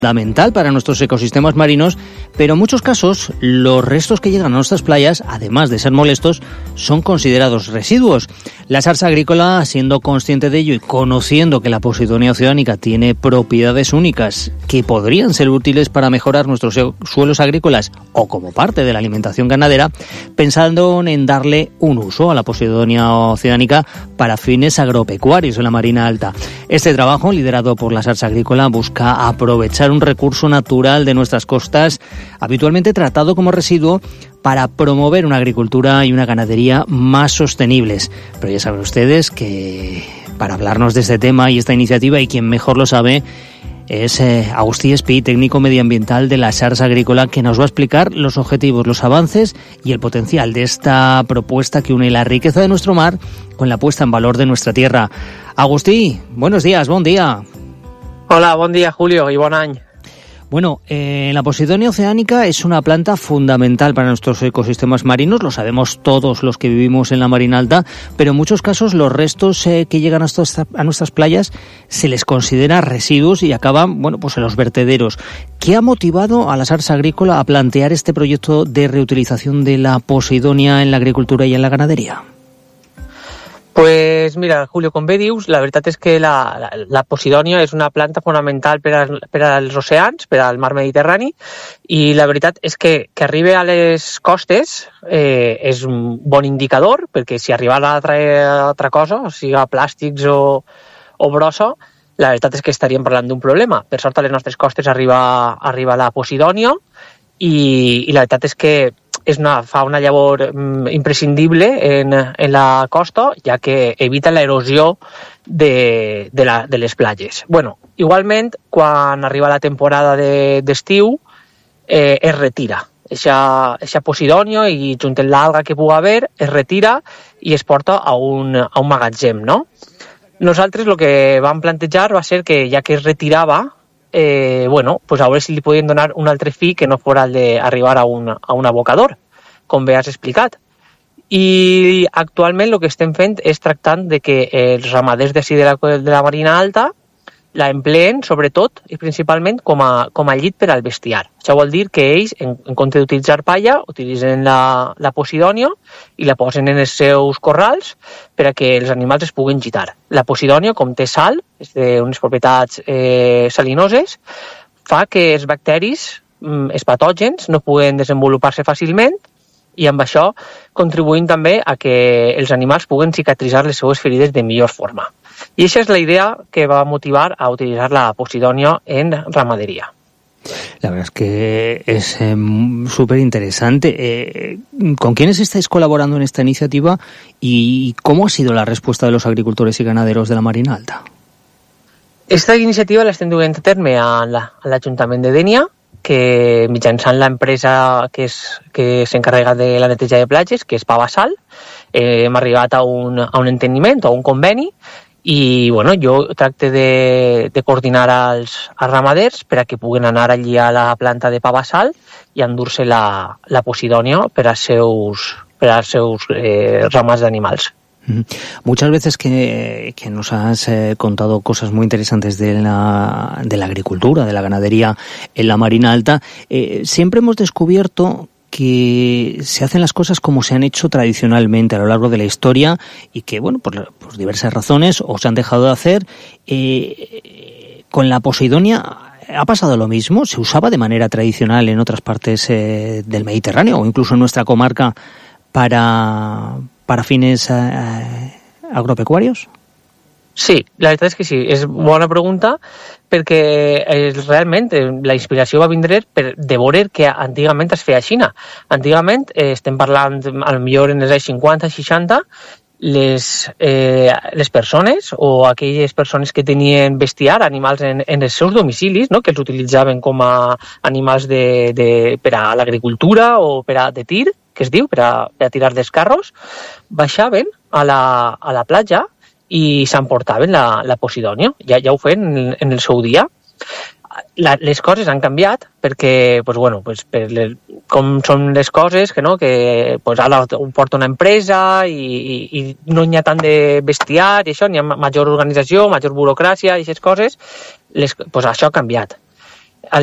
fundamental para nuestros ecosistemas marinos, pero en muchos casos los restos que llegan a nuestras playas, además de ser molestos, son considerados residuos. La zarza agrícola, siendo consciente de ello y conociendo que la Posidonia oceanica tiene propiedades únicas que podrían ser útiles para mejorar nuestros suelos agrícolas o como parte de la alimentación ganadera, pensando en darle un uso a la Posidonia oceanica para fines agropecuarios en la Marina Alta. Este trabajo, liderado por la zarza agrícola, busca aprovechar un recurso natural de nuestras costas, habitualmente tratado como residuo, para promover una agricultura y una ganadería más sostenibles. Pero ya saben ustedes que para hablarnos de este tema y esta iniciativa, y quien mejor lo sabe, es Agustí Espí, técnico medioambiental de la zarza agrícola, que nos va a explicar los objetivos, los avances y el potencial de esta propuesta que une la riqueza de nuestro mar con la puesta en valor de nuestra tierra. Agustí, buenos días, buen día. Hola, bon dia, Julio, i bon any. Bueno, la Posidonia oceanica es una planta fundamental para nuestros ecosistemas marinos, lo sabemos todos los que vivimos en la Marina Alta, pero en muchos casos los restos que llegan a nuestras playas se les considera residuos y acaban, pues en los vertederos. ¿Qué ha motivado a la zarza agrícola a plantear este proyecto de reutilización de la Posidonia en la agricultura y en la ganadería? Pues mira, Julio, com bé dius, la veritat és que la Posidònia és una planta fonamental per als oceans, per al mar Mediterrani, i la veritat és que arribi a les costes és un bon indicador, perquè si arribara altra cosa, sigui plàstics o brossa, la veritat és que estaríem parlant d'un problema. Per sort, a les nostres costes arriba la Posidònia, i la veritat és que fa una llavor imprescindible en la costa, ja que evita la erosió de les platges. Igualment, quan arriba la temporada d'estiu, es retira. Eixa Posidònia, i junt amb l'alga que pugui haver, es retira i es porta a un magatzem, no? Nosaltres el que vam plantejar va ser que, ja que es retirava, pues a veure si li podien donar un altre fi que no fora el d'arribar a un abocador, com bé has explicat. I actualment el que estem fent és tractant de que els ramaders d'ací de la Marina Alta la empleen, sobretot i principalment, com a llit per al bestiar. Això vol dir que ells, en compte d'utilitzar palla, utilitzen la Posidònia i la posen en els seus corrals per a que els animals es puguin gitar. La Posidònia, com té sal, és d'unes propietats salinoses, fa que els bacteris, els patògens, no puguen desenvolupar-se fàcilment, i amb això contribuïm també a que els animals puguen cicatritzar les seues ferides de millor forma. I aquesta és la idea que va motivar a utilitzar la Posidònia en ramadería. La verdad es que es súper interesante. ¿Con quiénes estáis colaborando en esta iniciativa y cómo ha sido la respuesta de los agricultores y ganaderos de la Marina Alta? Esta iniciativa l'estem duent a terme a l'Ajuntament de Dénia, que mitjançant l'empresa que s'encarrega de la neteja de platges, que és Pavasal, hem arribat a un enteniment, a un conveni, i jo tracte de coordinar els ramaders per a que puguen anar allí a la planta de Pavasal i endur-se la Posidònia per als seus ramats d'animals. Muchas veces que nos has contado cosas muy interesantes de la agricultura, de la ganadería en la Marina Alta, siempre hemos descubierto que se hacen las cosas como se han hecho tradicionalmente a lo largo de la historia y que, por diversas razones o se han dejado de hacer. Con la Posidonia ha pasado lo mismo. ¿Se usaba de manera tradicional en otras partes del Mediterráneo o incluso en nuestra comarca para fines agropecuarios? Sí, la veritat és que sí, és bona pregunta, perquè realment la inspiració va vindre de veure que antigament es feia a Xina. Antigament, estem parlant potser en els anys 50-60, les persones o aquelles persones que tenien bestiar, animals en els seus domicilis, que els utilitzaven com a animals per a l'agricultura o de tir, que es diu, per a tirar dels carros, baixaven a la platja i s'emportaven la Posidònia. Ja ho feien en el seu dia. Les coses han canviat perquè, com són les coses, que ara ho porta una empresa i no n'hi ha tant de bestiar i això, n'hi ha major organització, major burocràcia i aquestes coses, això ha canviat.